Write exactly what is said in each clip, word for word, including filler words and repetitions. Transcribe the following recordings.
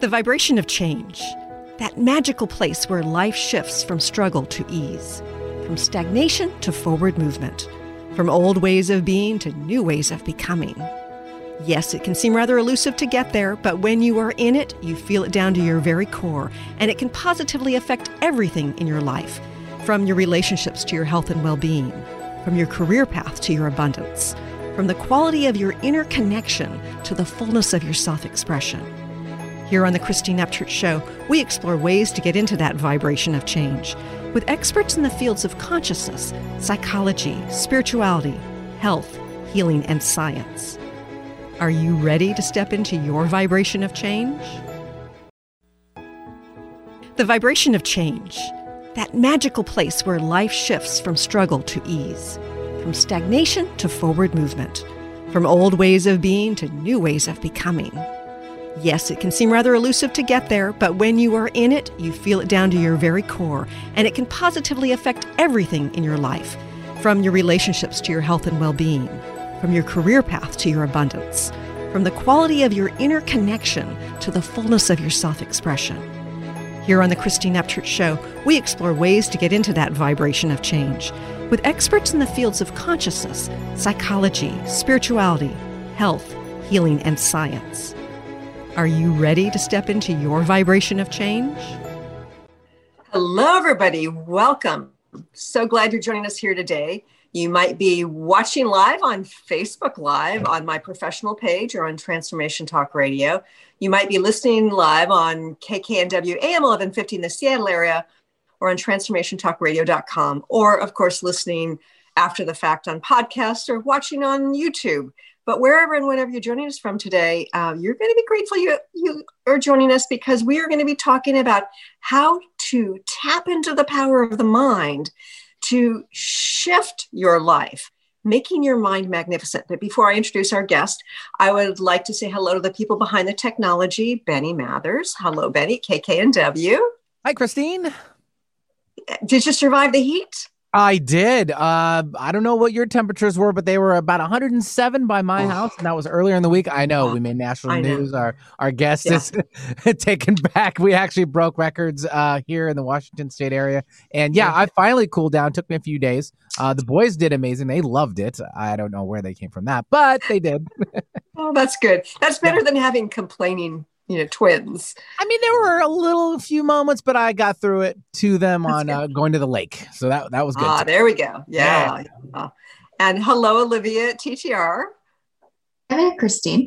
The vibration of change, that magical place where life shifts from struggle to ease, from stagnation to forward movement, from old ways of being to new ways of becoming. Yes, it can seem rather elusive to get there, but when you are in it, you feel it down to your very core, and it can positively affect everything in your life, from your relationships to your health and well-being, from your career path to your abundance, from the quality of your inner connection to the fullness of your self-expression. Here on the Christine Upchurch Show, we explore ways to get into that vibration of change with experts in the fields of consciousness, psychology, spirituality, health, healing, and science. Are you ready to step into your vibration of change? The vibration of change, that magical place where life shifts from struggle to ease, from stagnation to forward movement, from old ways of being to new ways of becoming. Yes, it can seem rather elusive to get there, but when you are in it, you feel it down to your very core, and it can positively affect everything in your life, from your relationships to your health and well-being, from your career path to your abundance, from the quality of your inner connection to the fullness of your self-expression. Here on the Christine Upchurch Show, we explore ways to get into that vibration of change with experts in the fields of consciousness, psychology, spirituality, health, healing, and science. Are you ready to step into your vibration of change? Hello, everybody. Welcome. So glad you're joining us here today. You might be watching live on Facebook Live on my professional page or on Transformation Talk Radio. You might be listening live on K K N W A M eleven fifty in the Seattle area or on transformation talk radio dot com, or of course, listening after the fact on podcast or watching on YouTube. But wherever and whenever you're joining us from today, uh, you're going to be grateful you, you are joining us, because we are going to be talking about how to tap into the power of the mind to shift your life, making your mind magnificent. But before I introduce our guest, I would like to say hello to the people behind the technology, Benny Mathers. Hello, Benny, K K N W. Hi, Christine. Did you survive the heat? I did. Uh, I don't know what your temperatures were, but they were about one hundred seven by my oh. house, and that was earlier in the week. I know we made national news. Our our guest yeah. is taken back. We actually broke records uh, here in the Washington State area, and yeah, I finally cooled down. It took me a few days. Uh, the boys did amazing. They loved it. I don't know where they came from that, but they did. Oh, that's good. That's better yeah. than having complaining, you know, twins. I mean, there were a little few moments, but I got through it to them That's on uh, going to the lake. So that that was good. Ah, there we go. Yeah. yeah. Uh, and hello, Olivia at T T R. Hi, Christine.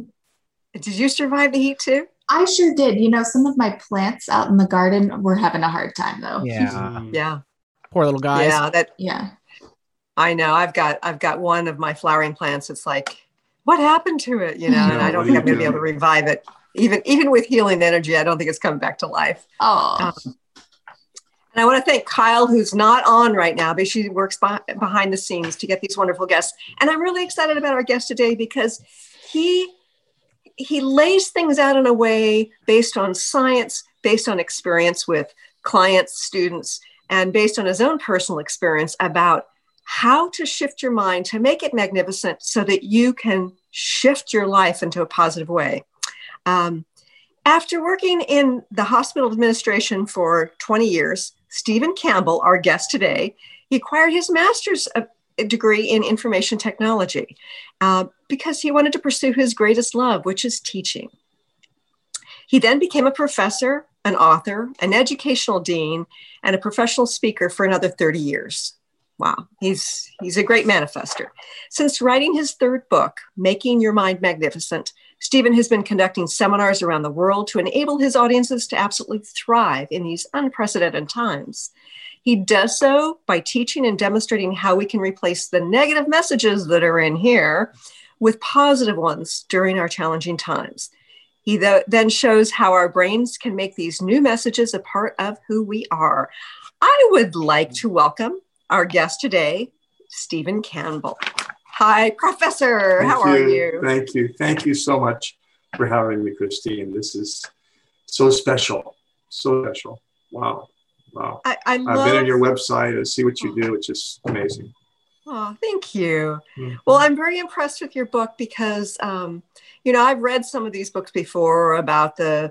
Did you survive the heat too? I sure did. You know, some of my plants out in the garden were having a hard time though. Yeah. yeah. Poor little guys. Yeah. That. Yeah. I know. I've got I've got one of my flowering plants. It's like, what happened to it? You know, no, and I don't think I'm going to be able to revive it. Even even with healing energy, I don't think it's coming back to life. Oh. Um, and I want to thank Kyle, who's not on right now, but she works behind, behind the scenes to get these wonderful guests. And I'm really excited about our guest today because he he lays things out in a way based on science, based on experience with clients, students, and based on his own personal experience about how to shift your mind to make it magnificent so that you can shift your life into a positive way. Um, after working in the hospital administration for twenty years, Stephen Campbell, our guest today, he acquired his master's degree in information technology uh, because he wanted to pursue his greatest love, which is teaching. He then became a professor, an author, an educational dean, and a professional speaker for another thirty years. Wow, he's he's a great manifester. Since writing his third book, Making Your Mind Magnificent, Stephen has been conducting seminars around the world to enable his audiences to absolutely thrive in these unprecedented times. He does so by teaching and demonstrating how we can replace the negative messages that are in here with positive ones during our challenging times. He th- then shows how our brains can make these new messages a part of who we are. I would like to welcome our guest today, Stephen Campbell. Hi, Professor. Thank How you. are you? Thank you. Thank you so much for having me, Christine. This is so special. So special. Wow. Wow. I, I love... I've been on your website. I see what you do. It's just amazing. Oh, thank you. Mm-hmm. Well, I'm very impressed with your book because, um, you know, I've read some of these books before about the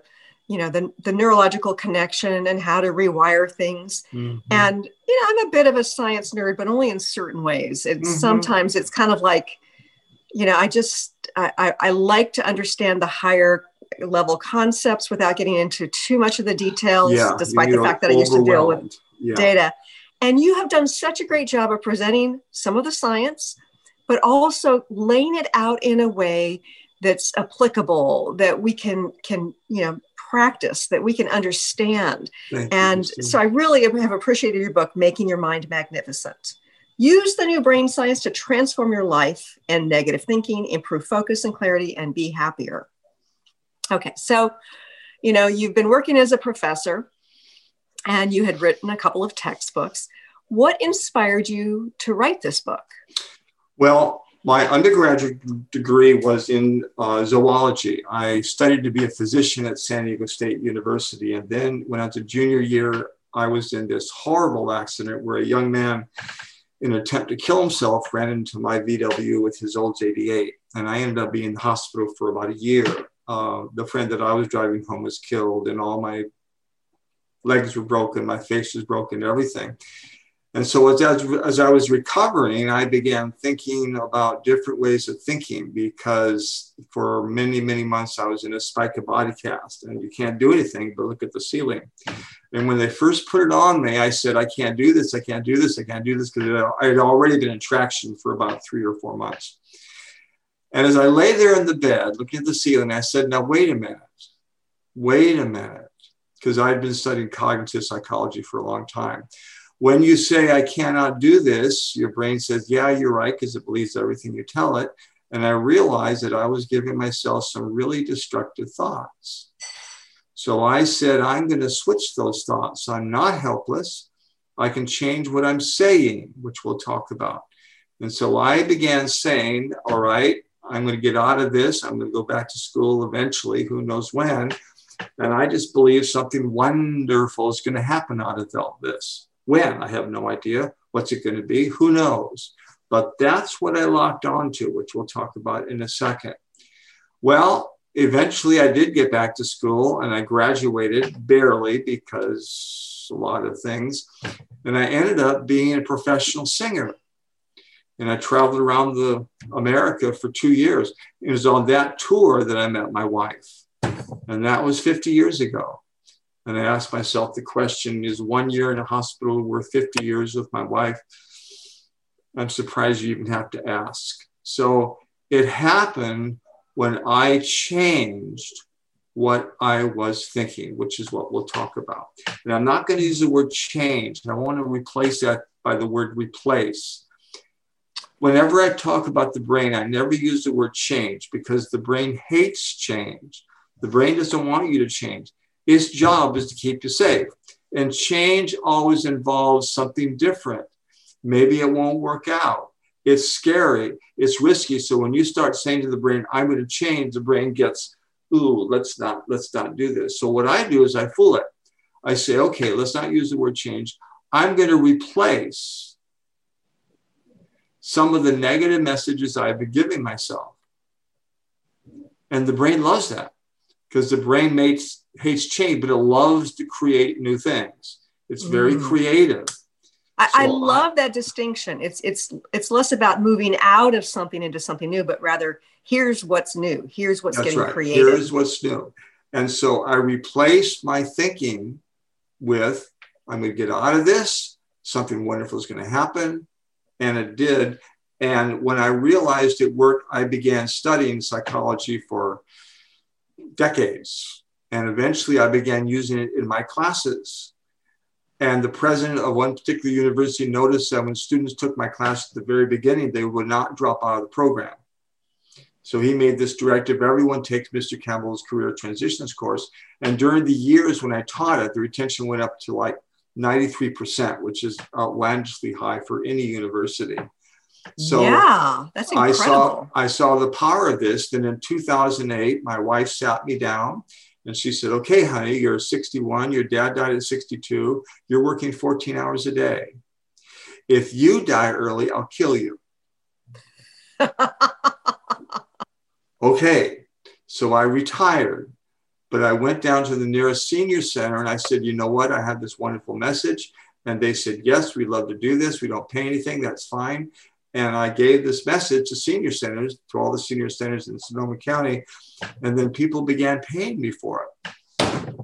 you know, the, the neurological connection and how to rewire things. Mm-hmm. And, you know, I'm a bit of a science nerd, but only in certain ways. And Mm-hmm. sometimes it's kind of like, you know, I just, I, I, I like to understand the higher level concepts without getting into too much of the details, Yeah, despite you the know, fact that I used to deal with overwhelmed. Yeah. data. And you have done such a great job of presenting some of the science, but also laying it out in a way that's applicable, that we can, can, you know, practice, that we can understand. Thank you, And Christine. so I really have appreciated your book, Making Your Mind Magnificent. Use the new brain science to transform your life and negative thinking, improve focus and clarity, and be happier. Okay, so, you know, you've been working as a professor and you had written a couple of textbooks. What inspired you to write this book? Well, my undergraduate degree was in uh, zoology. I studied to be a physician at San Diego State University. And then when I was a junior year, I was in this horrible accident where a young man, in an attempt to kill himself, ran into my V W with his old eighty-eight. And I ended up being in the hospital for about a year. Uh, the friend that I was driving home was killed, and all my legs were broken, my face was broken, everything. And so as, as, as I was recovering, I began thinking about different ways of thinking, because for many, many months I was in a spica body cast and you can't do anything but look at the ceiling. And when they first put it on me, I said, I can't do this, I can't do this, I can't do this, because I had already been in traction for about three or four months. And as I lay there in the bed, looking at the ceiling, I said, now, wait a minute, wait a minute, because I'd been studying cognitive psychology for a long time. When you say, I cannot do this, your brain says, yeah, you're right, because it believes everything you tell it. And I realized that I was giving myself some really destructive thoughts. So I said, I'm going to switch those thoughts. I'm not helpless. I can change what I'm saying, which we'll talk about. And so I began saying, all right, I'm going to get out of this. I'm going to go back to school eventually, who knows when. And I just believe something wonderful is going to happen out of all this. When? I have no idea. What's it going to be? Who knows? But that's what I locked onto, which we'll talk about in a second. Well, eventually I did get back to school and I graduated, barely, because a lot of things. And I ended up being a professional singer. And I traveled around the America for two years. It was on that tour that I met my wife. And that was fifty years ago. And I asked myself the question, is one year in a hospital worth fifty years with my wife? I'm surprised you even have to ask. So it happened when I changed what I was thinking, which is what we'll talk about. And I'm not going to use the word change. I want to replace that by the word replace. Whenever I talk about the brain, I never use the word change, because the brain hates change. The brain doesn't want you to change. Its job is to keep you safe. And change always involves something different. Maybe it won't work out. It's scary. It's risky. So when you start saying to the brain, I'm going to change, the brain gets, ooh, let's not, let's not do this. So what I do is I fool it. I say, okay, let's not use the word change. I'm going to replace some of the negative messages I've been giving myself. And the brain loves that, because the brain mates, hates change, but it loves to create new things. It's very mm. creative. I, so I love I, that distinction. It's it's it's less about moving out of something into something new, but rather here's what's new. Here's what's getting right. created. Here's what's new. And so I replaced my thinking with, I'm going to get out of this. Something wonderful is going to happen. And it did. And when I realized it worked, I began studying psychology for decades. And eventually I began using it in my classes. And the president of one particular university noticed that when students took my class at the very beginning, they would not drop out of the program. So he made this directive, everyone takes Mister Campbell's Career Transitions course. And during the years when I taught it, the retention went up to like ninety-three percent, which is outlandishly high for any university. So yeah, that's incredible. I saw, I saw the power of this. Then in two thousand eight, my wife sat me down and she said, okay, honey, you're sixty-one. Your dad died at sixty-two. You're working fourteen hours a day. If you die early, I'll kill you. Okay. So I retired. But I went down to the nearest senior center and I said, you know what? I have this wonderful message. And they said, yes, we'd love to do this. We don't pay anything. That's fine. And I gave this message to senior centers, to all the senior centers in Sonoma County. And then people began paying me for it.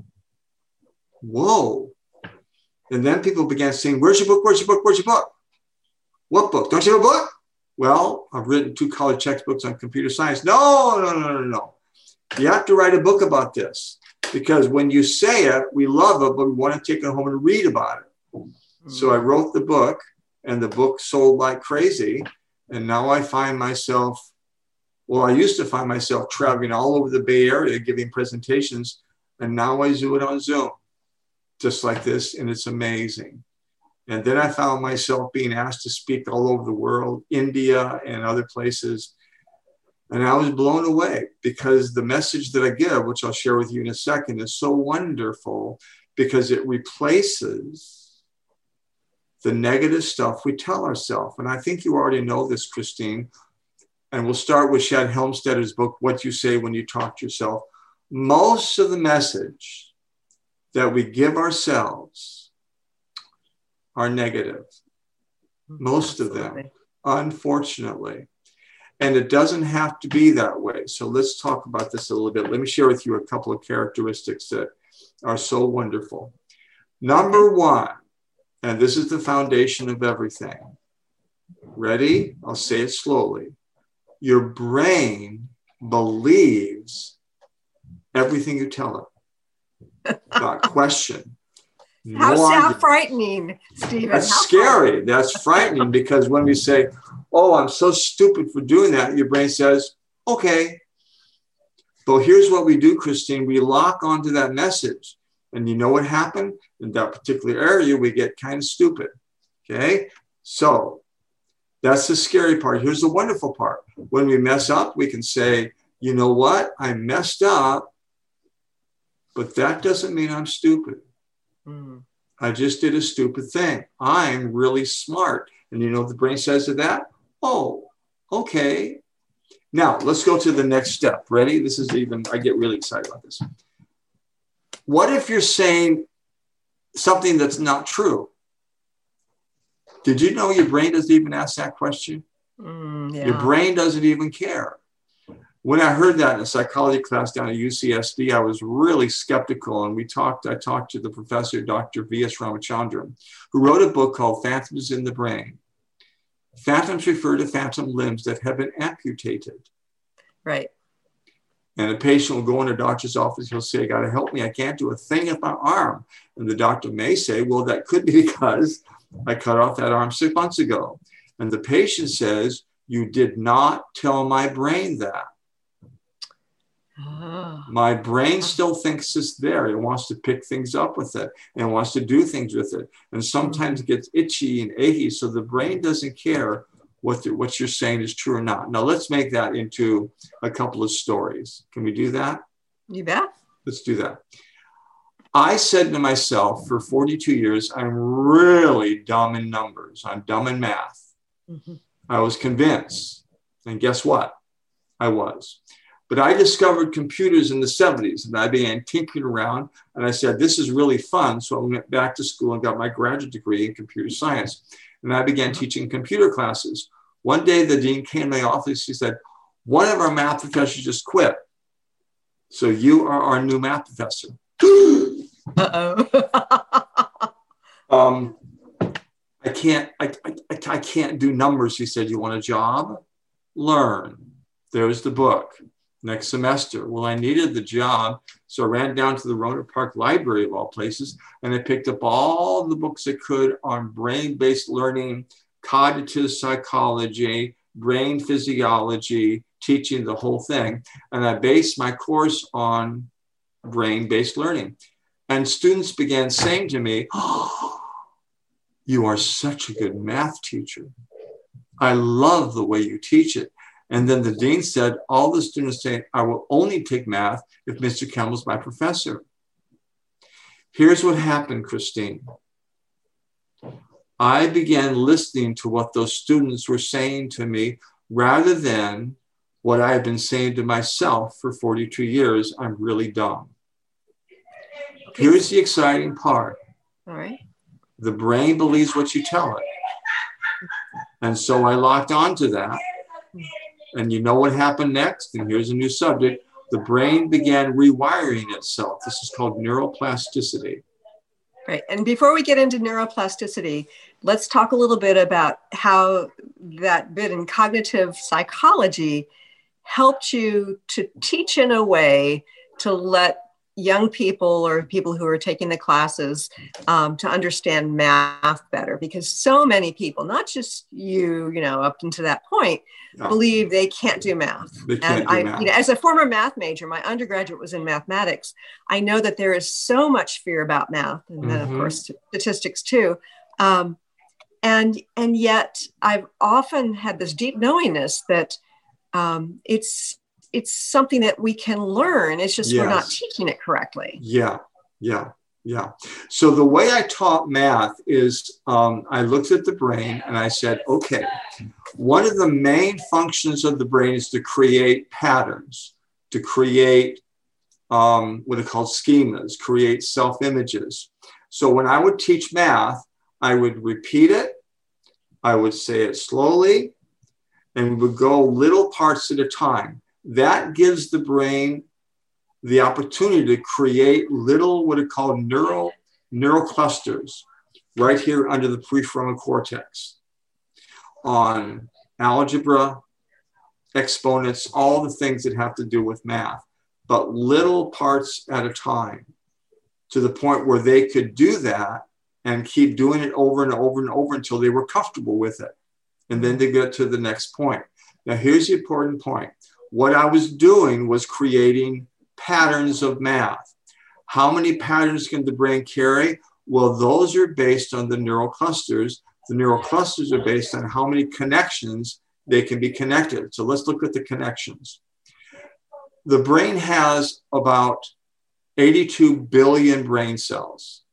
Whoa. And then people began saying, where's your book? Where's your book? Where's your book? What book? Don't you have a book? Well, I've written two college textbooks on computer science. No, no, no, no, no. You have to write a book about this, because when you say it, we love it, but we want to take it home and read about it. Mm-hmm. So I wrote the book, and the book sold like crazy. And now I find myself, well, I used to find myself traveling all over the Bay Area, giving presentations, and now I do it on Zoom, just like this, and it's amazing. And then I found myself being asked to speak all over the world, India and other places. And I was blown away, because the message that I give, which I'll share with you in a second, is so wonderful, because it replaces the negative stuff we tell ourselves. And I think you already know this, Christine. And we'll start with Shad Helmstedter's book, What You Say When You Talk to Yourself. Most of the message that we give ourselves are negative. Most of them, unfortunately. And it doesn't have to be that way. So let's talk about this a little bit. Let me share with you a couple of characteristics that are so wonderful. Number one, and this is the foundation of everything. Ready? I'll say it slowly. Your brain believes everything you tell it. Without question. How, no how frightening, Stephen. That's how scary. frightening. That's frightening, because when we say, oh, I'm so stupid for doing that, your brain says, okay. But here's what we do, Christine. We lock onto that message. And you know what happened? In that particular area, we get kind of stupid. Okay? So that's the scary part. Here's the wonderful part. When we mess up, we can say, you know what? I messed up, but that doesn't mean I'm stupid. Mm. I just did a stupid thing. I'm really smart. And you know what the brain says to that? Oh, okay. Now, let's go to the next step. Ready? This is even, I get really excited about this. What if you're saying something that's not true? Did you know your brain doesn't even ask that question? Mm, yeah. Your brain doesn't even care. When I heard that in a psychology class down at U C S D, I was really skeptical. And we talked, I talked to the professor, Doctor V S Ramachandran, who wrote a book called Phantoms in the Brain. Phantoms refer to phantom limbs that have been amputated. Right. And a patient will go in a doctor's office, he'll say, got to help me, I can't do a thing with my arm. And the doctor may say, well, that could be because I cut off that arm six months ago. And the patient says, you did not tell my brain that. Oh. My brain still thinks it's there. It wants to pick things up with it and wants to do things with it. And sometimes it gets itchy and achy. So the brain doesn't care what, the, what you're saying is true or not. Now let's make that into a couple of stories. Can we do that? You bet. Let's do that. I said to myself for forty-two years, I'm really dumb in numbers. I'm dumb in math. Mm-hmm. I was convinced. And guess what? I was. But I discovered computers in the seventies, and I began tinkering around, and I said, this is really fun. So I went back to school and got my graduate degree in computer science. And I began teaching computer classes. One day, the dean came to my office. She said, one of our math professors just quit. So you are our new math professor. Uh-oh. um, I can't, I, I, I can't do numbers. He said, you want a job? Learn. There's the book. Next semester. Well, I needed the job. So I ran down to the Rohnert Park Library of all places, and I picked up all the books I could on brain-based learning, cognitive psychology, brain physiology, teaching the whole thing. And I based my course on brain-based learning. And students began saying to me, oh, you are such a good math teacher. I love the way you teach it. And then the dean said, all the students say, I will only take math if Mister Campbell's my professor. Here's what happened, Christine. I began listening to what those students were saying to me rather than what I had been saying to myself for forty-two years, I'm really dumb. Okay. Here's the exciting part. All right. The brain believes what you tell it. And so I locked onto that. And you know what happened next? And here's a new subject. The brain began rewiring itself. This is called neuroplasticity. Right. And before we get into neuroplasticity, let's talk a little bit about how that bit in cognitive psychology helped you to teach in a way to let young people or people who are taking the classes um, to understand math better, because so many people, not just you, you know, up until that point, No. believe they can't do math. They can't and do I, math. You know, as a former math major, my undergraduate was in mathematics. I know that there is so much fear about math, and then Mhm. of course statistics too. Um, and and yet I've often had this deep knowingness that um, it's it's something that we can learn. It's just we're not Yes. teaching it correctly. Yeah, yeah, yeah. So the way I taught math is um, I looked at the brain and I said, okay, one of the main functions of the brain is to create patterns, to create um, what are called schemas, create self-images. So when I would teach math, I would repeat it, I would say it slowly, and we would go little parts at a time. That gives the brain the opportunity to create little, what are called neural, neural clusters right here under the prefrontal cortex on algebra, exponents, all the things that have to do with math, but little parts at a time, to the point where they could do that and keep doing it over and over and over until they were comfortable with it. And then they get to the next point. Now, here's the important point. What I was doing was creating patterns of math. How many patterns can the brain carry? Well, those are based on the neural clusters. The neural clusters are based on how many connections they can be connected. So let's look at the connections. The brain has about eighty-two billion brain cells.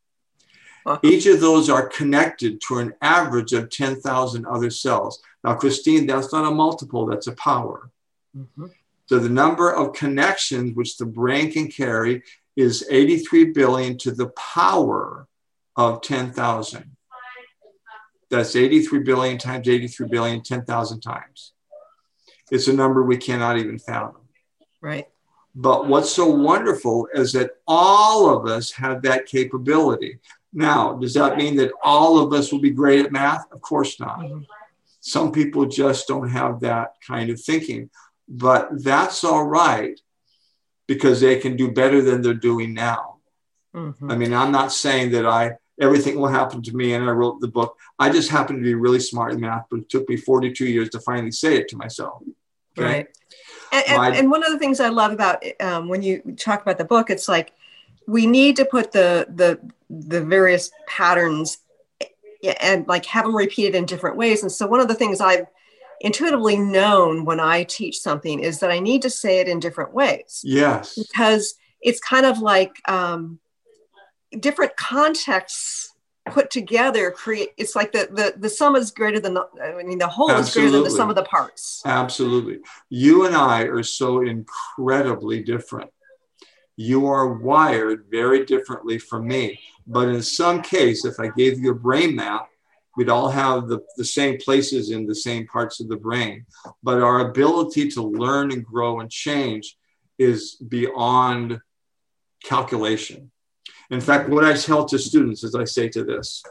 Each of those are connected to an average of ten thousand other cells. Now, Christine, that's not a multiple, that's a power. Mm-hmm. So the number of connections which the brain can carry is eighty-three billion to the power of ten thousand. That's eighty-three billion times eighty-three billion, ten thousand times. It's a number we cannot even fathom. Right. But what's so wonderful is that all of us have that capability. Now, does that mean that all of us will be great at math? Of course not. Mm-hmm. Some people just don't have that kind of thinking. But that's all right, because they can do better than they're doing now. Mm-hmm. I mean, I'm not saying that I everything will happen to me and I wrote the book. I just happen to be really smart in math, but it took me forty-two years to finally say it to myself. Okay? Right. And, and, My, and one of the things I love about um, when you talk about the book, it's like we need to put the the the various patterns and like have them repeated in different ways. And so one of the things I've intuitively known when I teach something is that I need to say it in different ways. Yes. Because it's kind of like um, different contexts put together create, it's like the, the, the sum is greater than the, I mean, the whole Absolutely. is greater than the sum of the parts. Absolutely. You and I are so incredibly different. You are wired very differently from me. But in some case, if I gave you a brain map, we'd all have the, the same places in the same parts of the brain. But our ability to learn and grow and change is beyond calculation. In fact, what I tell to students is I say to this,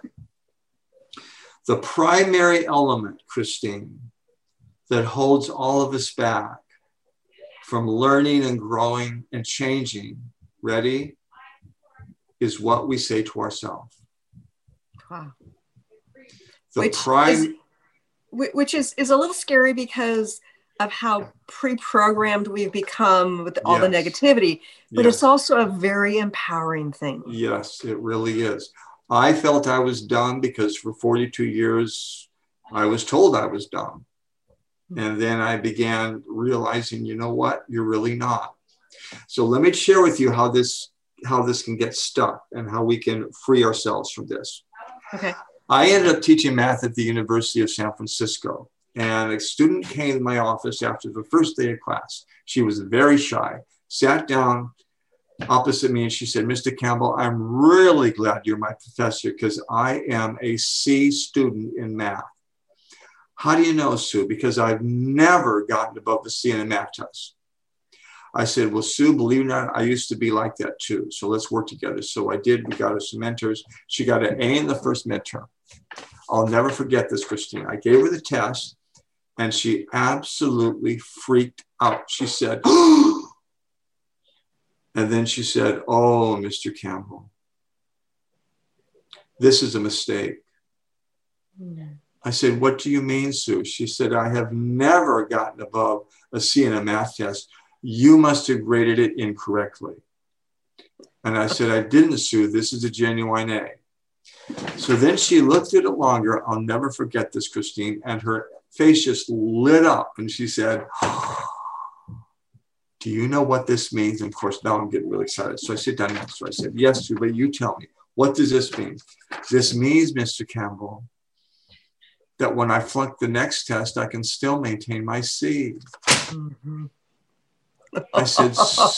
the primary element, Christine, that holds all of us back from learning and growing and changing, ready, is what we say to ourselves. Wow. The which prime, is, which is, is a little scary because of how pre-programmed we've become with all yes. the negativity, but yes. it's also a very empowering thing. Yes, it really is. I felt I was dumb because for forty-two years, I was told I was dumb. And then I began realizing, you know what, you're really not. So let me share with you how this, how this can get stuck and how we can free ourselves from this. Okay. I ended up teaching math at the University of San Francisco, and a student came to my office after the first day of class. She was very shy, sat down, opposite me, and she said, Mister Campbell, I'm really glad you're my professor because I am a C student in math. How do you know, Sue? Because I've never gotten above a C in a math test. I said, well, Sue, believe it or not, I used to be like that too. So let's work together. So I did. We got her some mentors. She got an A in the first midterm. I'll never forget this, Christine. I gave her the test and she absolutely freaked out. She said, and then she said, oh, Mister Campbell, this is a mistake. Mm. I said, what do you mean, Sue? She said, I have never gotten above a C in a math test. You must have graded it incorrectly. And I said, I didn't, Sue. This is a genuine A. So then she looked at it longer. I'll never forget this, Christine. And her face just lit up. And she said, do you know what this means? And of course, now I'm getting really excited. So I sit down next to her. I said, yes, Sue, but you tell me. What does this mean? This means, Mister Campbell, that when I flunk the next test, I can still maintain my C. Mm-hmm. I said,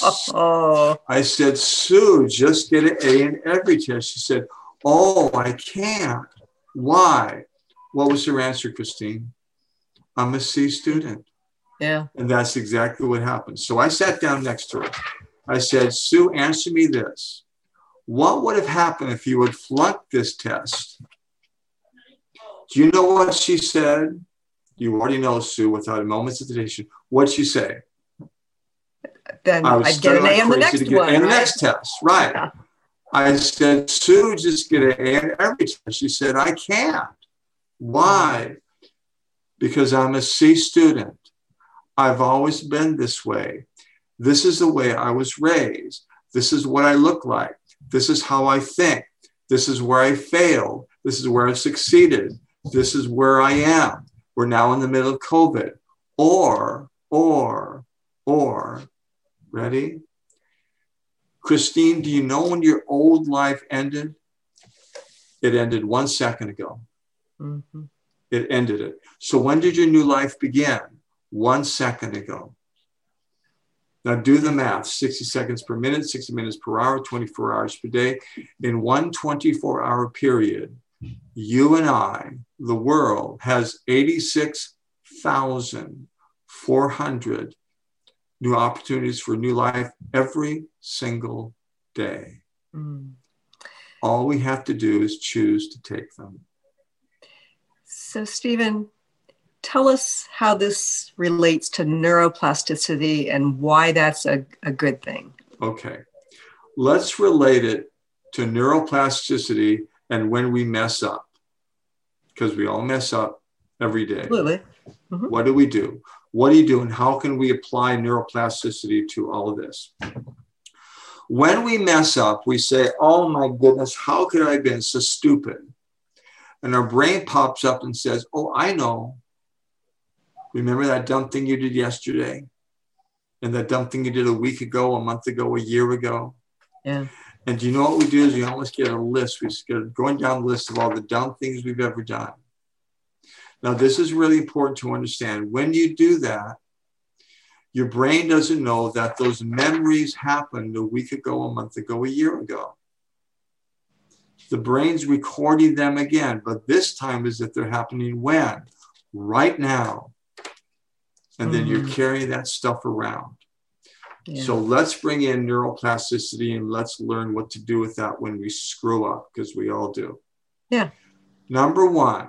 I said, Sue, just get an A in every test. She said, oh, I can't. Why? What was her answer, Christine? I'm a C student. Yeah. And that's exactly what happened. So I sat down next to her. I said, Sue, answer me this. What would have happened if you had flunked this test? Do you know what she said? You already know, Sue, without a moment's hesitation. What'd she say? Then I'd get an A on the next one, right? the next test, right? Yeah. I said, Sue, just get an A in every test. She said, I can't. Why? Because I'm a C student. I've always been this way. This is the way I was raised. This is what I look like. This is how I think. This is where I failed. This is where I succeeded. This is where I am. We're now in the middle of COVID. Or, or, or, ready? Christine, do you know when your old life ended? It ended one second ago. Mm-hmm. It ended it. So when did your new life begin? One second ago. Now do the math, sixty seconds per minute, sixty minutes per hour, twenty-four hours per day. In one twenty-four hour period, you and I, the world, has eighty-six thousand four hundred new opportunities for new life every single day. Mm. All we have to do is choose to take them. So, Stephen, tell us how this relates to neuroplasticity and why that's a, a good thing. Okay. Let's relate it to neuroplasticity and when we mess up, because we all mess up every day. Absolutely. Mm-hmm. What do we do? What do you do and how can we apply neuroplasticity to all of this? When we mess up, we say, oh my goodness, how could I have been so stupid? And our brain pops up and says, oh, I know. Remember that dumb thing you did yesterday? And that dumb thing you did a week ago, a month ago, a year ago? Yeah. And do you know what we do is we almost get a list. We just get going down the list of all the dumb things we've ever done. Now, this is really important to understand. When you do that, your brain doesn't know that those memories happened a week ago, a month ago, a year ago. The brain's recording them again, but this time is that they're happening when? Right now. And then mm-hmm. you're carrying that stuff around. Yeah. So let's bring in neuroplasticity and let's learn what to do with that when we screw up, because we all do. Yeah. Number one.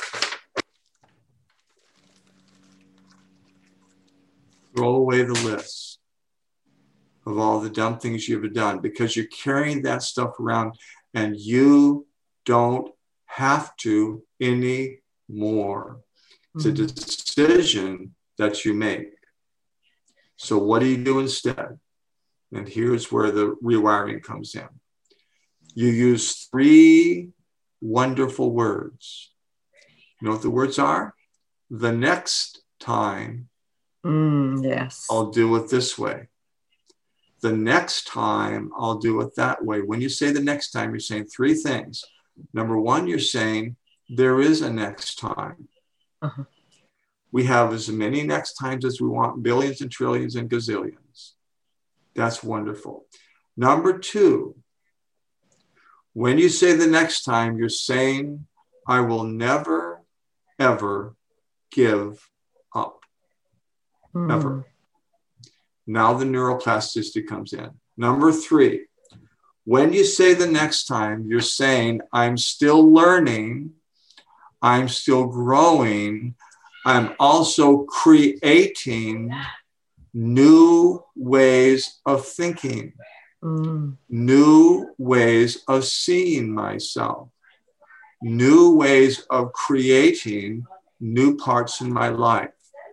Throw away the list of all the dumb things you've done because you're carrying that stuff around and you don't have to anymore. It's a decision that you make. So what do you do instead? And here's where the rewiring comes in. You use three wonderful words. You know what the words are? The next time. Mm, yes. I'll do it this way. The next time I'll do it that way. When you say the next time, you're saying three things. Number one, you're saying there is a next time. Uh-huh. We have as many next times as we want, billions and trillions and gazillions. That's wonderful. Number two, when you say the next time, you're saying, I will never, ever give up. Mm. Never. Now the neuroplasticity comes in. Number three, when you say the next time, you're saying, I'm still learning, I'm still growing, I'm also creating new ways of thinking, Mm. new ways of seeing myself, new ways of creating new parts in my life.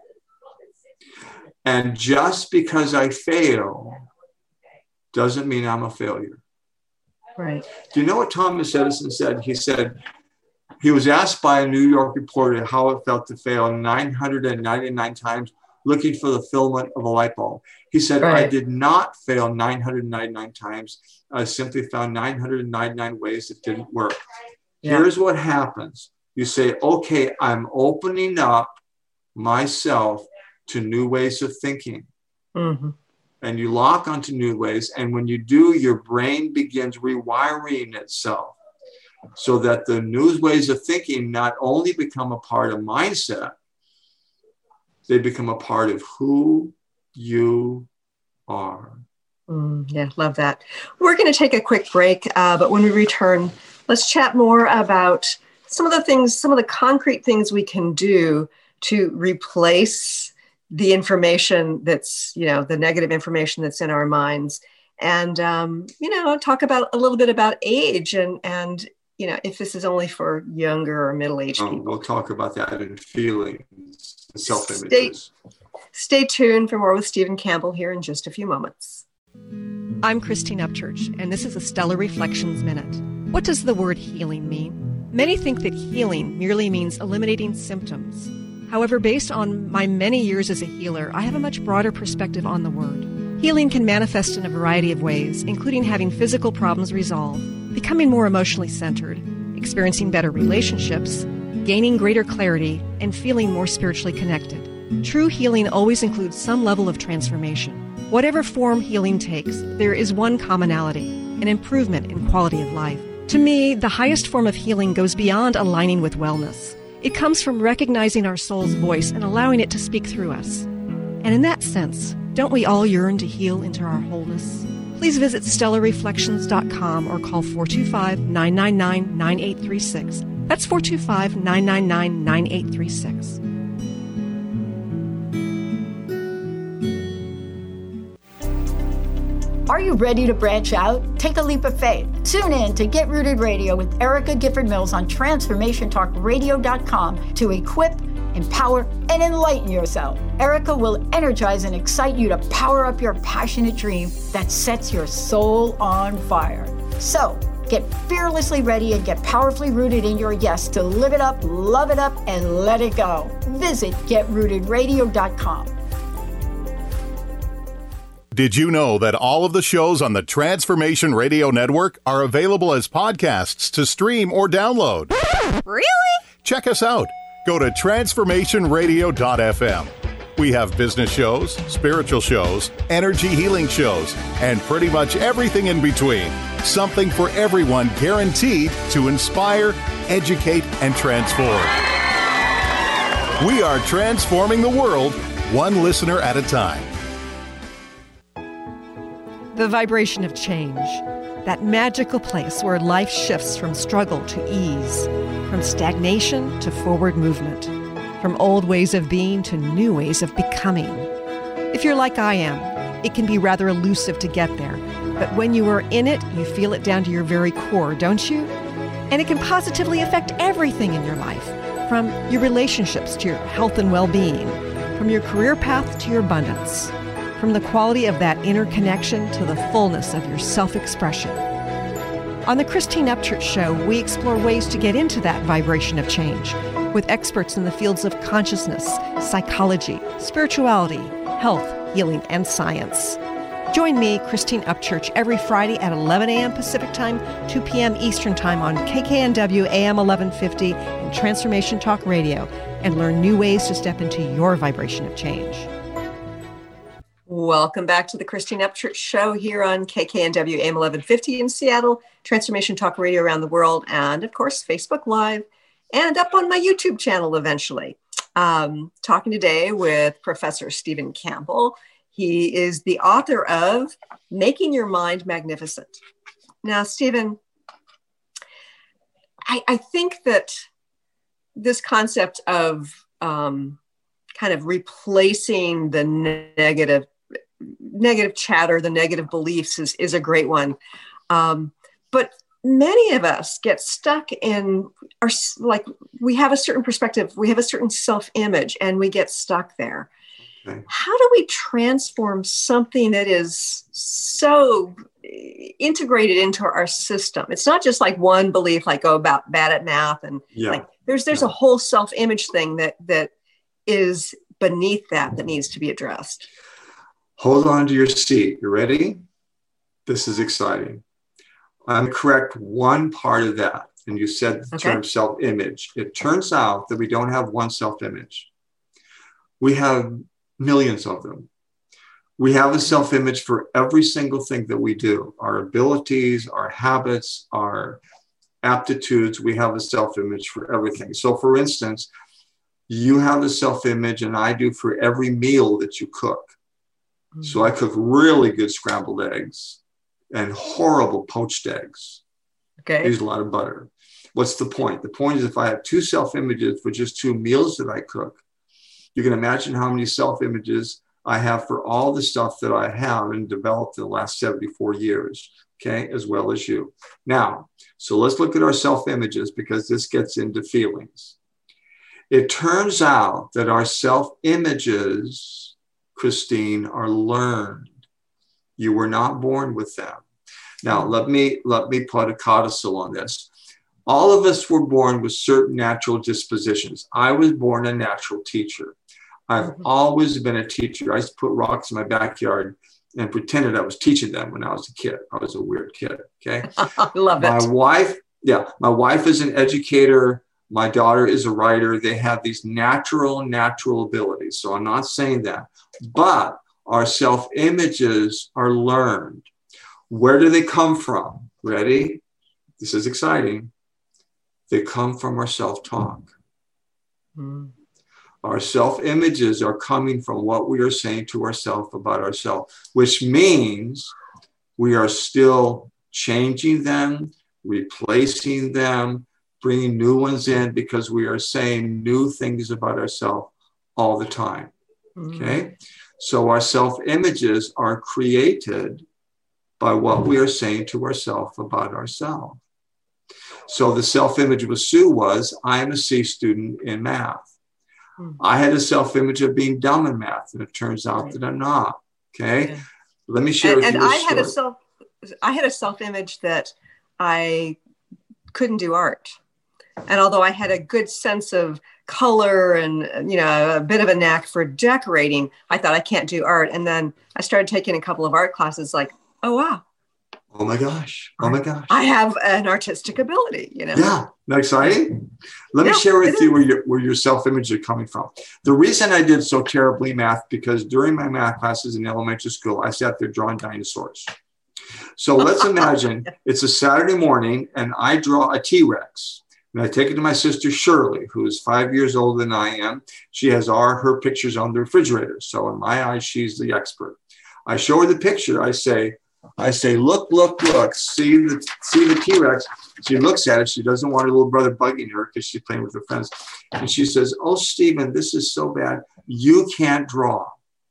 And just because I fail doesn't mean I'm a failure. Right. Do you know what Thomas Edison said? He said, he was asked by a New York reporter how it felt to fail nine hundred ninety-nine times looking for the filament of a light bulb. He said, Right. I did not fail nine hundred ninety-nine times. I simply found nine hundred ninety-nine ways that didn't work. Yeah. Here's what happens. You say, okay, I'm opening up myself to new ways of thinking. Mm-hmm. And you lock onto new ways. And when you do, your brain begins rewiring itself so that the new ways of thinking not only become a part of mindset, they become a part of who you are. Mm, yeah, love that. We're going to take a quick break, uh, but when we return, let's chat more about some of the things, some of the concrete things we can do to replace the information that's, you know, the negative information that's in our minds. And, um, you know, talk about a little bit about age and, and, you know, if this is only for younger or middle-aged Um, people. we'll talk about that in feelings and self-images. Stay, stay tuned for more with Stephen Campbell here in just a few moments. I'm Christine Upchurch, and this is a Stellar Reflections Minute. What does the word healing mean? Many think that healing merely means eliminating symptoms. However, based on my many years as a healer, I have a much broader perspective on the word. Healing can manifest in a variety of ways, including having physical problems resolved, becoming more emotionally centered, experiencing better relationships, gaining greater clarity, and feeling more spiritually connected. True healing always includes some level of transformation. Whatever form healing takes, there is one commonality, an improvement in quality of life. To me, the highest form of healing goes beyond aligning with wellness. It comes from recognizing our soul's voice and allowing it to speak through us. And in that sense, don't we all yearn to heal into our wholeness? Please visit stellar reflections dot com or call four two five, nine nine nine, nine eight three six. That's four two five, nine nine nine, nine eight three six. Are you ready to branch out? Take a leap of faith. Tune in to Get Rooted Radio with Erica Gifford Mills on transformation talk radio dot com to equip, empower, and enlighten yourself. Erica will energize and excite you to power up your passionate dream that sets your soul on fire. So, get fearlessly ready and get powerfully rooted in your yes to live it up, love it up, and let it go. Visit get rooted radio dot com. Did you know that all of the shows on the Transformation Radio Network are available as podcasts to stream or download? Really? Check us out. Go to transformation radio dot f m. We have business shows, spiritual shows, energy healing shows, and pretty much everything in between. Something for everyone, guaranteed to inspire, educate, and transform. We are transforming the world, one listener at a time. The vibration of change, that magical place where life shifts from struggle to ease, from stagnation to forward movement, from old ways of being to new ways of becoming. If you're like I am, it can be rather elusive to get there, but when you are in it, you feel it down to your very core, don't you? And it can positively affect everything in your life, from your relationships to your health and well-being, from your career path to your abundance, from the quality of that inner connection to the fullness of your self-expression. On the Christine Upchurch Show, we explore ways to get into that vibration of change with experts in the fields of consciousness, psychology, spirituality, health, healing, and science. Join me, Christine Upchurch, every Friday at eleven a.m. Pacific Time, two p.m. Eastern Time on K K N W A M eleven fifty and Transformation Talk Radio, and learn new ways to step into your vibration of change. Welcome back to the Christine Upchurch Show here on K K N W A M eleven fifty in Seattle, Transformation Talk Radio around the world, and of course, Facebook Live, and up on my YouTube channel eventually. Um, talking today with Professor Stephen Campbell. He is the author of Making Your Mind Magnificent. Now, Stephen, I, I think that this concept of um, kind of replacing the negative negative chatter, the negative beliefs is, is a great one. Um, but many of us get stuck in our, like, we have a certain perspective, we have a certain self-image, and we get stuck there. Okay. How do we transform something that is so integrated into our system? It's not just like one belief, like, oh, about bad at math. And yeah. like, there's, there's yeah. a whole self-image thing that, that is beneath that, that needs to be addressed. Hold on to your seat. You ready? This is exciting. I'm correct one part of that. And you said the okay. term self-image. It turns out that we don't have one self-image. We have millions of them. We have a self-image for every single thing that we do. Our abilities, our habits, our aptitudes, we have a self-image for everything. So for instance, you have a self-image, and I do for every meal that you cook. So I cook really good scrambled eggs and horrible poached eggs. Okay. Use a lot of butter. What's the point? The point is, if I have two self-images for just two meals that I cook, you can imagine how many self-images I have for all the stuff that I have and developed in the last seventy-four years, okay, as well as you. Now, so let's look at our self-images, because this gets into feelings. It turns out that our self-images, Christine, are learned. You were not born with them. Now, let me, let me put a codicil on this. All of us were born with certain natural dispositions. I was born a natural teacher. I've mm-hmm. always been a teacher. I used to put rocks in my backyard and pretended I was teaching them when I was a kid. I was a weird kid, okay? I love it. My wife, yeah, my wife is an educator. My daughter is a writer. They have these natural, natural abilities. So I'm not saying that. But our self-images are learned. Where do they come from? Ready? This is exciting. They come from our self-talk. Mm. Our self-images are coming from what we are saying to ourselves about ourselves, which means we are still changing them, replacing them, bringing new ones in, because we are saying new things about ourselves all the time. Okay, so our self-images are created by what we are saying to ourselves about ourselves. So the self-image with Sue was, I am a C student in math. Mm-hmm. I had a self-image of being dumb in math, and it turns out right. that I'm not. Okay, yeah. Let me share and, with and you a I story. had a self, I had a self-image that I couldn't do art. And although I had a good sense of color and, you know, a bit of a knack for decorating, I thought I can't do art. And then I started taking a couple of art classes, like, oh, wow. Oh my gosh. Oh my gosh. I have an artistic ability, you know? Yeah. Not exciting? Let yeah, me share with you where your, where your self-image are coming from. The reason I did so terribly math, because during my math classes in elementary school, I sat there drawing dinosaurs. So let's imagine it's a Saturday morning and I draw a T-Rex. And I take it to my sister, Shirley, who is five years older than I am. She has all her pictures on the refrigerator. So in my eyes, she's the expert. I show her the picture. I say, I say, look, look, look, see the, see the T-Rex. She looks at it. She doesn't want her little brother bugging her because she's playing with her friends. And she says, oh, Stephen, this is so bad. You can't draw.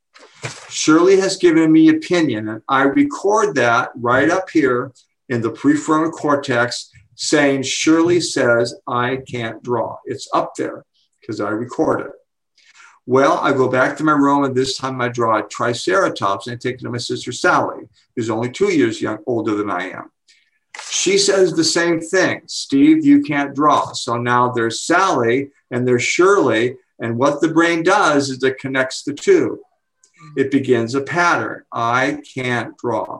Shirley has given me opinion. And I record that right up here in the prefrontal cortex, saying, Shirley says, I can't draw. It's up there because I record it. Well, I go back to my room, and this time I draw a triceratops, and I take it to my sister, Sally, who's only two years young, older than I am. She says the same thing. Steve, you can't draw. So now there's Sally and there's Shirley, and what the brain does is it connects the two. It begins a pattern. I can't draw.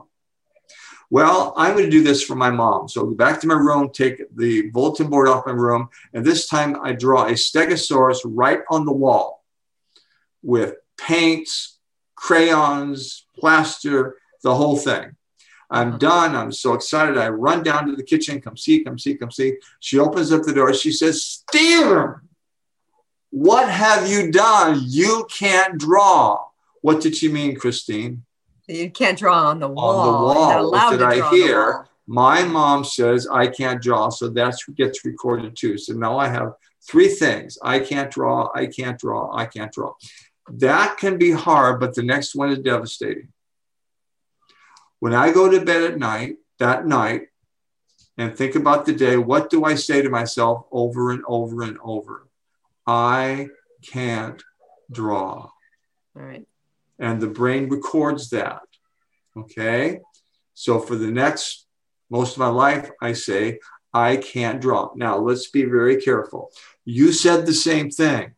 Well, I'm going to do this for my mom. So go back to my room, take the bulletin board off my room, and this time I draw a stegosaurus right on the wall with paints, crayons, plaster, the whole thing. I'm done. I'm so excited. I run down to the kitchen. Come see, come see, come see. She opens up the door. She says, Stephen, what have you done? You can't draw. What did she mean, Christine? You can't draw on the wall. On the wall. What did I hear? My mom says I can't draw. So that gets recorded too. So now I have three things. I can't draw. I can't draw. I can't draw. That can be hard, but the next one is devastating. When I go to bed at night, that night, and think about the day, what do I say to myself over and over and over? I can't draw. All right. And the brain records that. Okay. So for the next, most of my life, I say, I can't draw. Now, let's be very careful. You said the same thing.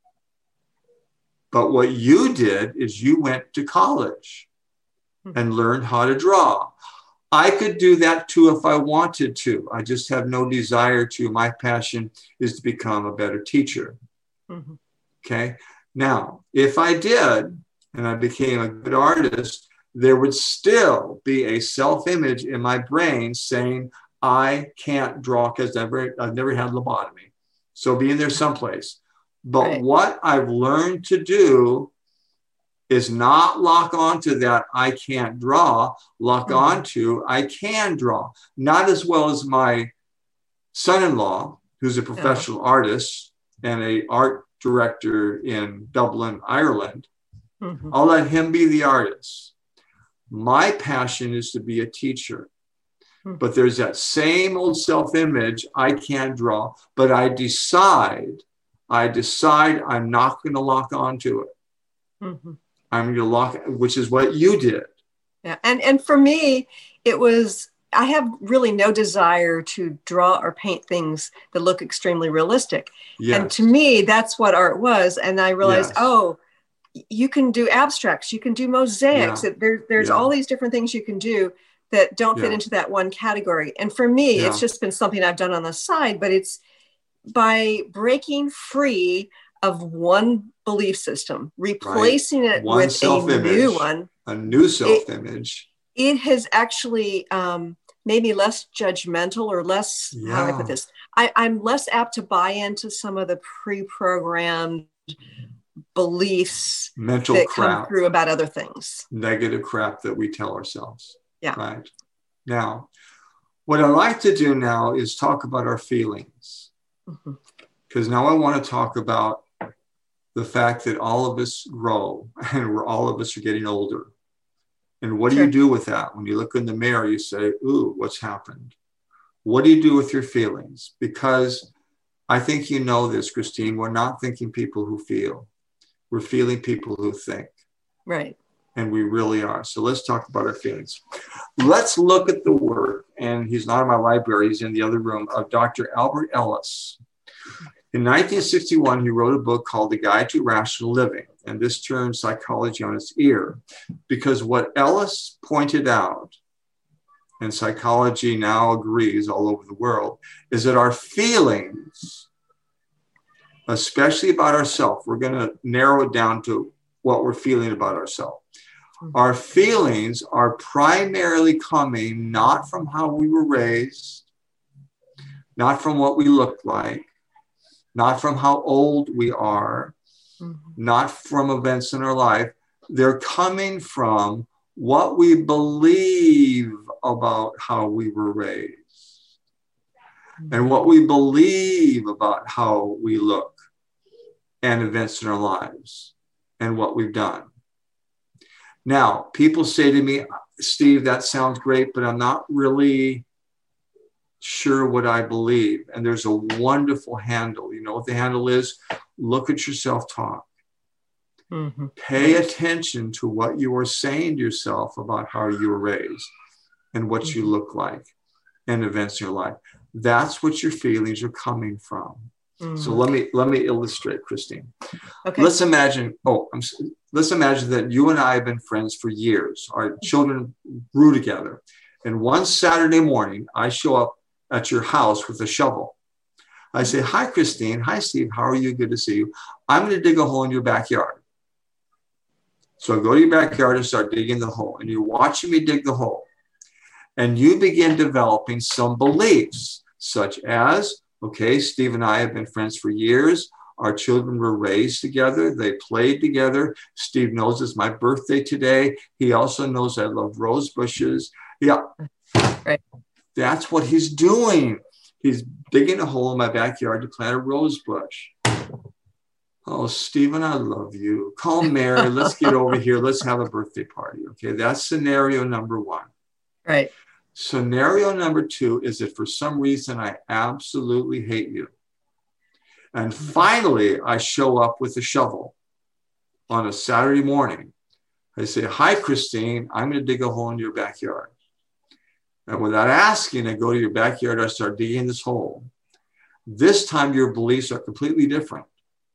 But what you did is you went to college and learned how to draw. I could do that too if I wanted to. I just have no desire to. My passion is to become a better teacher. Mm-hmm. Okay. Now, if I did, and I became a good artist, there would still be a self-image in my brain saying, I can't draw because I've never, I've never had lobotomy. So be in there someplace. But right. What I've learned to do is not lock onto that I can't draw, lock mm-hmm. onto I can draw. Not as well as my son-in-law, who's a professional yeah. artist and an art director in Dublin, Ireland. Mm-hmm. I'll let him be the artist. My passion is to be a teacher. Mm-hmm. But there's that same old self-image, I can't draw, but I decide, I decide I'm not going to lock onto it. Mm-hmm. I'm going to lock, which is what you did. Yeah. And, and for me, it was, I have really no desire to draw or paint things that look extremely realistic. Yes. And to me, that's what art was. And I realized, yes. oh, you can do abstracts, you can do mosaics. Yeah. There, there's yeah. all these different things you can do that don't fit yeah. into that one category. And for me, yeah. it's just been something I've done on the side, but it's by breaking free of one belief system, replacing right. it one with a new one, a new self-image. It, it has actually um, made me less judgmental or less, yeah. how do I put this? I, I'm less apt to buy into some of the pre-programmed beliefs mental that crap, come through about other things. Negative crap that we tell ourselves. Yeah. Right. Now, what I like to do now is talk about our feelings. Because mm-hmm. now I want to talk about the fact that all of us grow and we're all of us are getting older. And what sure. do you do with that? When you look in the mirror, you say, ooh, what's happened? What do you do with your feelings? Because I think you know this, Christine, we're not thinking people who feel. We're feeling people who think. Right. And we really are. So let's talk about our feelings. Let's look at the work, and he's not in my library, he's in the other room, of Doctor Albert Ellis. In nineteen sixty-one, he wrote a book called The Guide to Rational Living, and this turned psychology on its ear, because what Ellis pointed out, and psychology now agrees all over the world, is that our feelings, especially about ourselves, we're going to narrow it down to what we're feeling about ourselves. Our feelings are primarily coming not from how we were raised, not from what we look like, not from how old we are, mm-hmm. not from events in our life. They're coming from what we believe about how we were raised mm-hmm. and what we believe about how we look and events in our lives and what we've done. Now, people say to me, Steve, that sounds great, but I'm not really sure what I believe. And there's a wonderful handle. You know what the handle is? Look at your self-talk. Mm-hmm. Pay attention to what you are saying to yourself about how you were raised and what mm-hmm. you look like and events in your life. That's what your feelings are coming from. Mm-hmm. So let me let me illustrate, Christine. Okay. Let's imagine, oh, I'm let's imagine that you and I have been friends for years. Our children grew together. And one Saturday morning, I show up at your house with a shovel. I say, hi, Christine. Hi, Steve. How are you? Good to see you. I'm going to dig a hole in your backyard. So I go to your backyard and start digging the hole, and you're watching me dig the hole. And you begin developing some beliefs, such as, okay, Steve and I have been friends for years. Our children were raised together. They played together. Steve knows it's my birthday today. He also knows I love rose bushes. Yeah, right. That's what he's doing. He's digging a hole in my backyard to plant a rose bush. Oh, Stephen, I love you. Call Mary. Let's get over here. Let's have a birthday party. Okay, that's scenario number one. Right. Scenario number two is that for some reason I absolutely hate you. And finally, I show up with a shovel on a Saturday morning. I say, hi, Christine, I'm going to dig a hole in your backyard. And without asking, I go to your backyard, I start digging this hole. This time, your beliefs are completely different.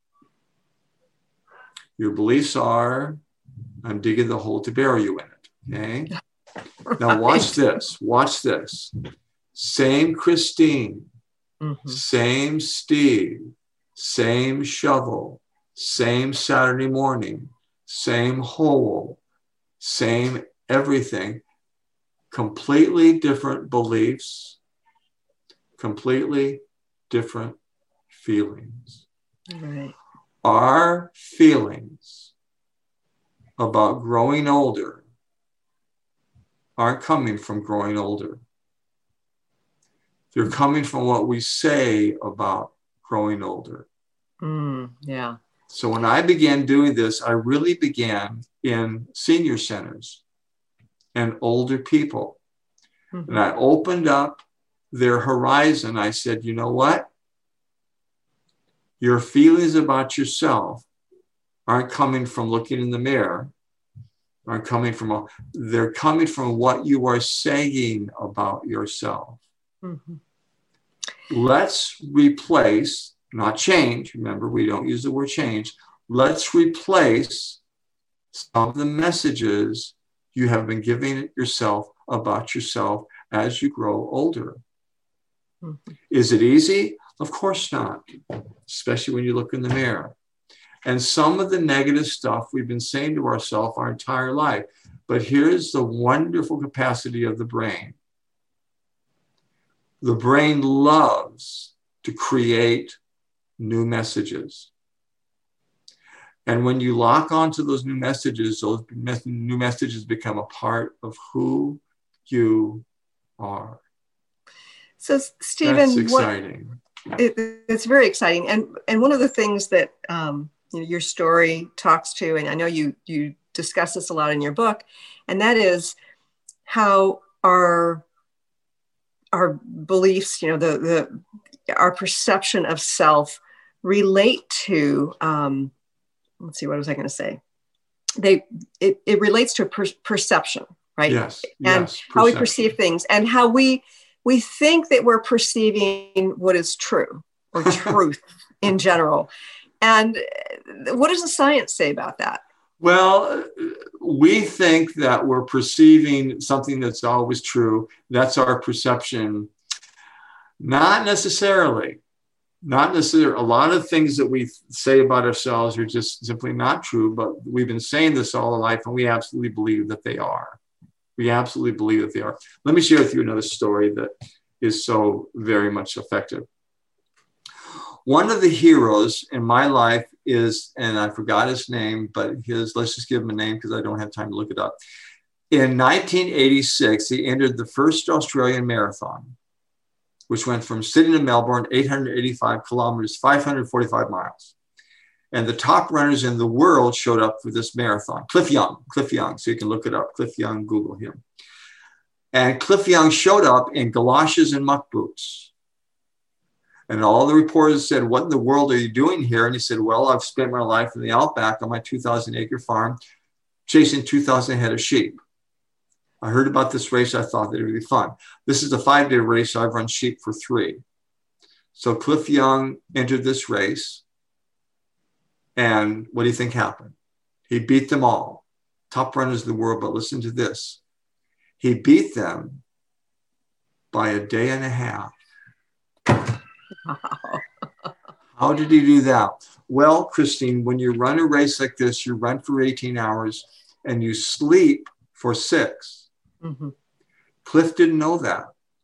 Your beliefs are, I'm digging the hole to bury you in it, okay? Right. Now watch this, watch this. Same Christine, mm-hmm. Same Steve, same shovel, same Saturday morning, same hole, same everything. Completely different beliefs, completely different feelings. Right. Our feelings about growing older aren't coming from growing older. They're coming from what we say about growing older. Mm, yeah. So when I began doing this, I really began in senior centers and older people. Mm-hmm. And I opened up their horizon. I said, you know what? Your feelings about yourself aren't coming from looking in the mirror, aren't coming from, a, they're coming from what you are saying about yourself. Mm-hmm. Let's replace, not change, remember, we don't use the word change. Let's replace some of the messages you have been giving yourself about yourself as you grow older. Mm-hmm. Is it easy? Of course not, especially when you look in the mirror. And some of the negative stuff we've been saying to ourselves our entire life. But here's the wonderful capacity of the brain. The brain loves to create new messages. And when you lock onto those new messages, those new messages become a part of who you are. So, Stephen, that's exciting. What, it, it's very exciting. And and one of the things that um, you know, your story talks to, and I know you you discuss this a lot in your book, and that is how our our beliefs, you know, the the our perception of self relate to. Um, let's see, what was I going to say? They it, it relates to per- perception, right? Yes. And yes, how we perceive things, and how we we think that we're perceiving what is true or truth in general. And what does the science say about that? Well, we think that we're perceiving something that's always true. That's our perception. Not necessarily. Not necessarily. A lot of things that we say about ourselves are just simply not true, but we've been saying this all our life, and we absolutely believe that they are. We absolutely believe that they are. Let me share with you another story that is so very much effective. One of the heroes in my life is, and I forgot his name, but his, let's just give him a name because I don't have time to look it up. In nineteen eighty-six, he entered the first Australian marathon, which went from Sydney to Melbourne, eight hundred eighty-five kilometers, five hundred forty-five miles. And the top runners in the world showed up for this marathon. Cliff Young, Cliff Young, so you can look it up. Cliff Young, Google him. And Cliff Young showed up in galoshes and muck boots. And all the reporters said, what in the world are you doing here? And he said, well, I've spent my life in the outback on my two thousand acre farm chasing two thousand head of sheep. I heard about this race. I thought that it would be fun. This is a five day race. I've run sheep for three. So Cliff Young entered this race. And what do you think happened? He beat them all. Top runners of the world, but listen to this. He beat them by a day and a half. Wow. How did he do that? Well, Christine, when you run a race like this, you run for eighteen hours and you sleep for six. Mm-hmm. Cliff didn't know that.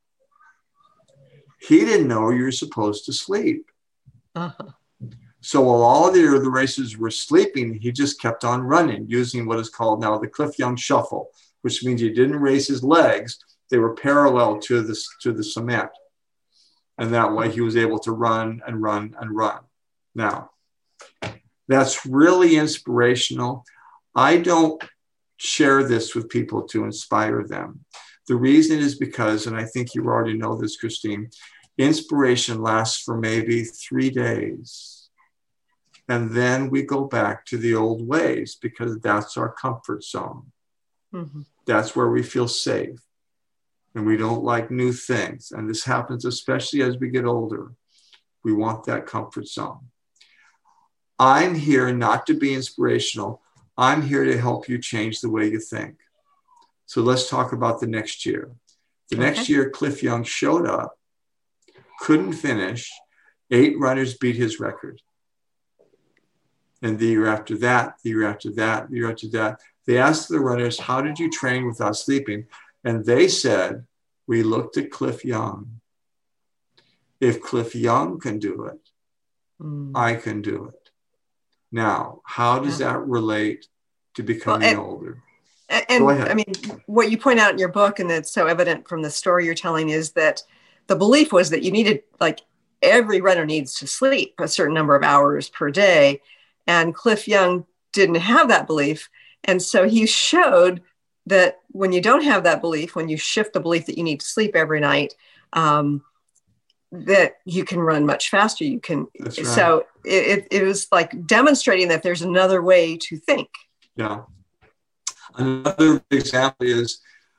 He didn't know you're supposed to sleep. Uh-huh. So while all the other races were sleeping, he just kept on running using what is called now the Cliff Young Shuffle, which means he didn't raise his legs. They were parallel to the, to the cement. And that way he was able to run and run and run. Now, that's really inspirational. I don't share this with people to inspire them. The reason is because, and I think you already know this, Christine, inspiration lasts for maybe three days. And then we go back to the old ways because that's our comfort zone. Mm-hmm. That's where we feel safe. And we don't like new things. And this happens especially as we get older. We want that comfort zone. I'm here not to be inspirational. I'm here to help you change the way you think. So let's talk about the next year. The okay. next year, Cliff Young showed up, couldn't finish. Eight runners beat his record. And the year after that, the year after that, the year after that, they asked the runners, how did you train without sleeping? And they said, we looked at Cliff Young. If Cliff Young can do it, mm. I can do it. Now, how does yeah. that relate to becoming well, and, older? And I mean, what you point out in your book, and that's so evident from the story you're telling, is that the belief was that you needed, like every runner needs to sleep a certain number of hours per day. And Cliff Young didn't have that belief. And so he showed that when you don't have that belief, when you shift the belief that you need to sleep every night, um, that you can run much faster. You can. That's right. So it, it was like demonstrating that there's another way to think. Yeah. Another example is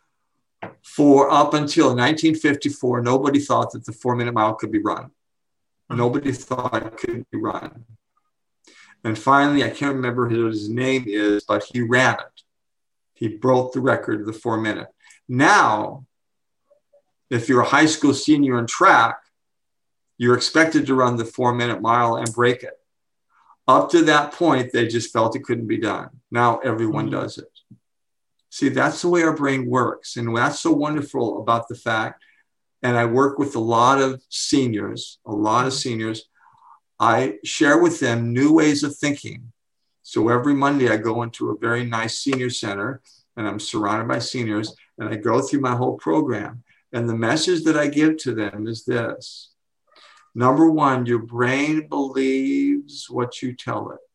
for up until nineteen fifty-four, nobody thought that the four minute mile could be run. Nobody thought it could be run. And finally, I can't remember what his name is, but he ran it. He broke the record of the four minute. Now, if you're a high school senior in track, you're expected to run the four minute mile and break it. Up to that point, they just felt it couldn't be done. Now everyone mm-hmm. does it. See, that's the way our brain works. And that's so wonderful about the fact, and I work with a lot of seniors, a lot of seniors. I share with them new ways of thinking. So every Monday I go into a very nice senior center and I'm surrounded by seniors and I go through my whole program. And the message that I give to them is this. Number one, your brain believes what you tell it,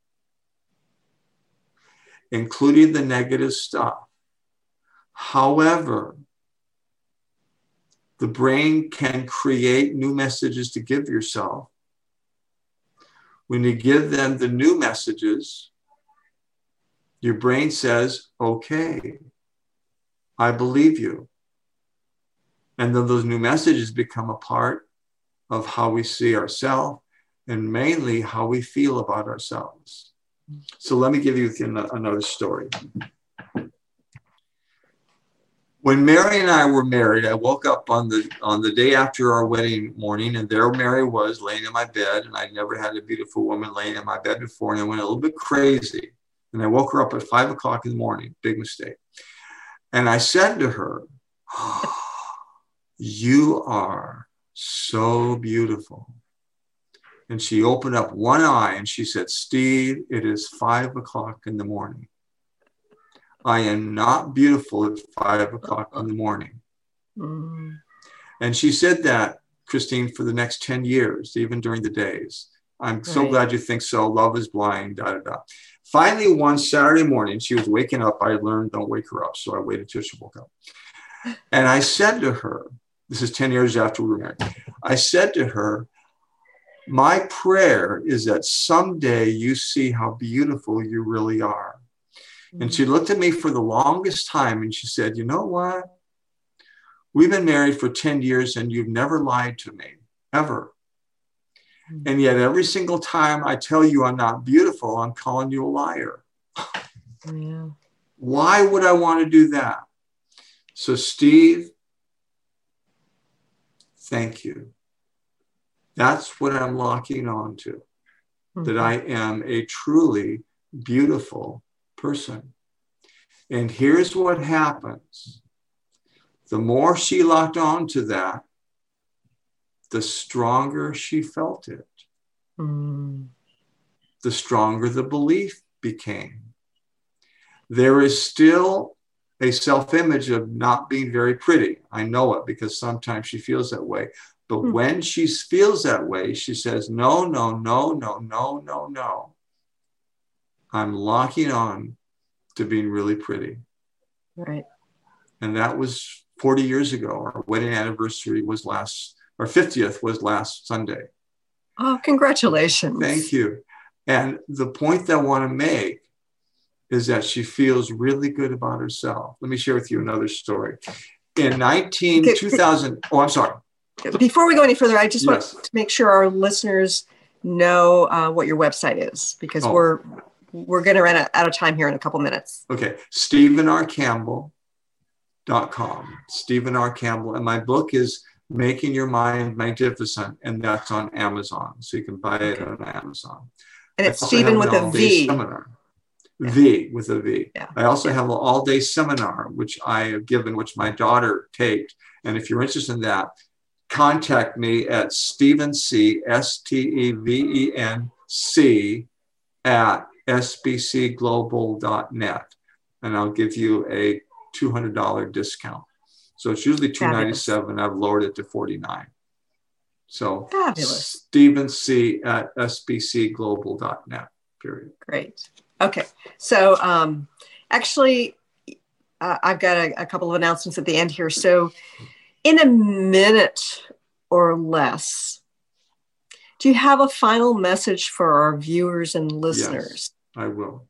including the negative stuff. However, the brain can create new messages to give yourself. When you give them the new messages, your brain says, okay, I believe you. And then those new messages become a part of how we see ourselves and mainly how we feel about ourselves. So let me give you another story. When Mary and I were married, I woke up on the on the day after our wedding morning, and there Mary was laying in my bed, and I'd never had a beautiful woman laying in my bed before, and I went a little bit crazy. And I woke her up at five o'clock in the morning, big mistake. And I said to her, oh, you are so beautiful. And she opened up one eye and she said, Steve, it is five o'clock in the morning. I am not beautiful at five o'clock in the morning. Mm. And she said that, Christine, for the next ten years, even during the days. I'm so right. glad you think so. Love is blind, da, da, da. Finally, one Saturday morning, she was waking up. I learned don't wake her up. So I waited till she woke up. And I said to her, this is ten years after we were married. I said to her, my prayer is that someday you see how beautiful you really are. And she looked at me for the longest time and she said, you know what? We've been married for ten years and you've never lied to me, ever. And yet every single time I tell you I'm not beautiful, I'm calling you a liar. Yeah. Why would I want to do that? So Steve, thank you. That's what I'm locking on to. mm-hmm. that I am a truly beautiful person. And here's what happens. The more she locked on to that, the stronger she felt it. Mm. The stronger the belief became. There is still a self-image of not being very pretty. I know it because sometimes she feels that way. But mm. when she feels that way, she says, no, no, no, no, no, no, no. I'm locking on to being really pretty. Right. And that was forty years ago. Our wedding anniversary was last, our fiftieth was last Sunday. Oh, congratulations. Thank you. And the point that I want to make is that she feels really good about herself. Let me share with you another story. In nineteen, okay, two thousand, oh, I'm sorry. Before we go any further, I just yes. want to make sure our listeners know uh, what your website is, because oh. we're we're going to run out of time here in a couple minutes. Okay. Stephen R Campbell dot com. Stephen R Campbell. And my book is Making Your Mind Magnificent, and that's on Amazon. So you can buy it on Amazon. And it's Stephen with a V. Seminar. Yeah. V with a V. Yeah. I also have an all-day seminar, which I have given, which my daughter takes. And if you're interested in that, contact me at Stephen C, S T E V E N C, at S B C global dot net. And I'll give you a two hundred dollars discount. So it's usually two hundred ninety-seven dollars. I've lowered it to forty-nine dollars. So fabulous. Stephen C at S B C global dot net, period. Great. Okay. So um, actually, uh, I've got a, a couple of announcements at the end here. So in a minute or less, do you have a final message for our viewers and listeners? Yes, I will.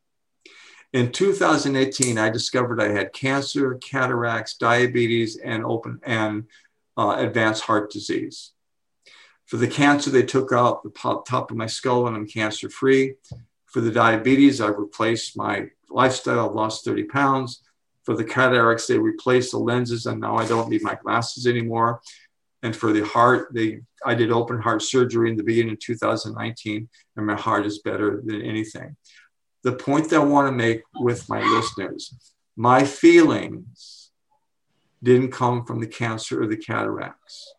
In two thousand eighteen, I discovered I had cancer, cataracts, diabetes, and open and uh, advanced heart disease. For the cancer, they took out the top of my skull and I'm cancer free. For the diabetes, I've replaced my lifestyle. I've lost thirty pounds. For the cataracts, they replaced the lenses and now I don't need my glasses anymore. And for the heart, they I did open heart surgery in the beginning of two thousand nineteen, and my heart is better than anything. The point that I want to make with my listeners, my feelings didn't come from the cancer or the cataracts.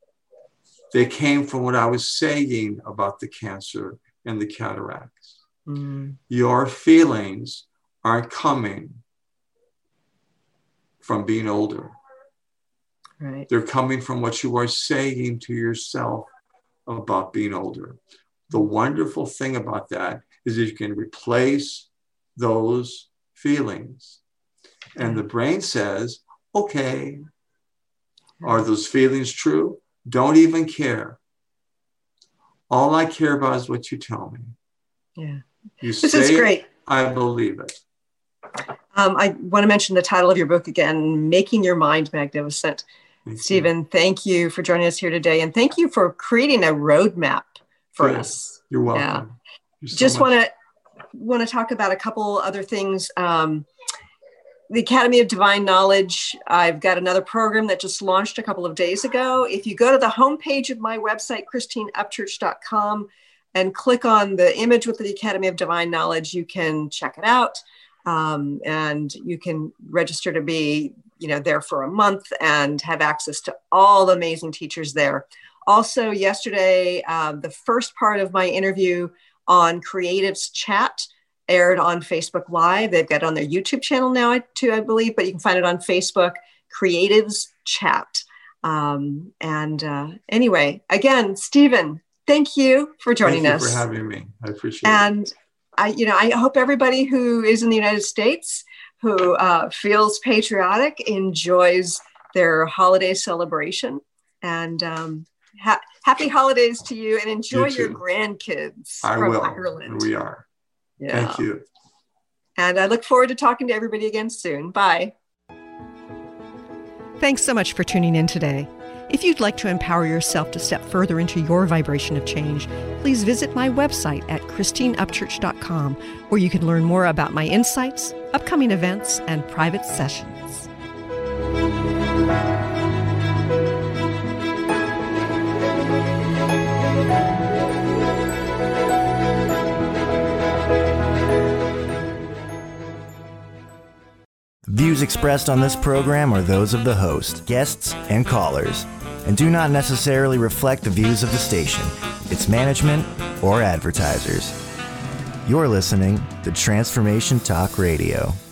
They came from what I was saying about the cancer and the cataracts. Mm. Your feelings aren't coming from being older. Right. They're coming from what you are saying to yourself about being older. The wonderful thing about that is that you can replace those feelings. And the brain says, okay, are those feelings true? Don't even care. All I care about is what you tell me. Yeah. You this say is great. It, I believe it. Um, I want to mention the title of your book again, Making Your Mind Magnificent. Thank Stephen, you. Thank you for joining us here today. And thank you for creating a roadmap for Good. us. You're welcome. Yeah. You're so Just want to want to talk about a couple other things. Um, the Academy of Divine Knowledge, I've got another program that just launched a couple of days ago. If you go to the homepage of my website, Christine Upchurch dot com, and click on the image with the Academy of Divine Knowledge, you can check it out. Um, and you can register to be, you know, there for a month and have access to all the amazing teachers there. Also, yesterday, uh, the first part of my interview on Creatives Chat aired on Facebook Live. They've got it on their YouTube channel now, too, I believe, but you can find it on Facebook, Creatives Chat. Um, and uh, anyway, again, Stephen, thank you for joining thank you us. for having me. I appreciate and, it. I, you know, I hope everybody who is in the United States, who uh, feels patriotic, enjoys their holiday celebration. And um, ha- happy holidays to you, and enjoy you your grandkids I from will. Ireland. We are. Yeah. Thank you. And I look forward to talking to everybody again soon. Bye. Thanks so much for tuning in today. If you'd like to empower yourself to step further into your vibration of change, please visit my website at Christine Upchurch dot com, where you can learn more about my insights, upcoming events, and private sessions. expressed on this program are those of the host, guests, and callers, and do not necessarily reflect the views of the station, its management, or advertisers. You're listening to Transformation Talk Radio.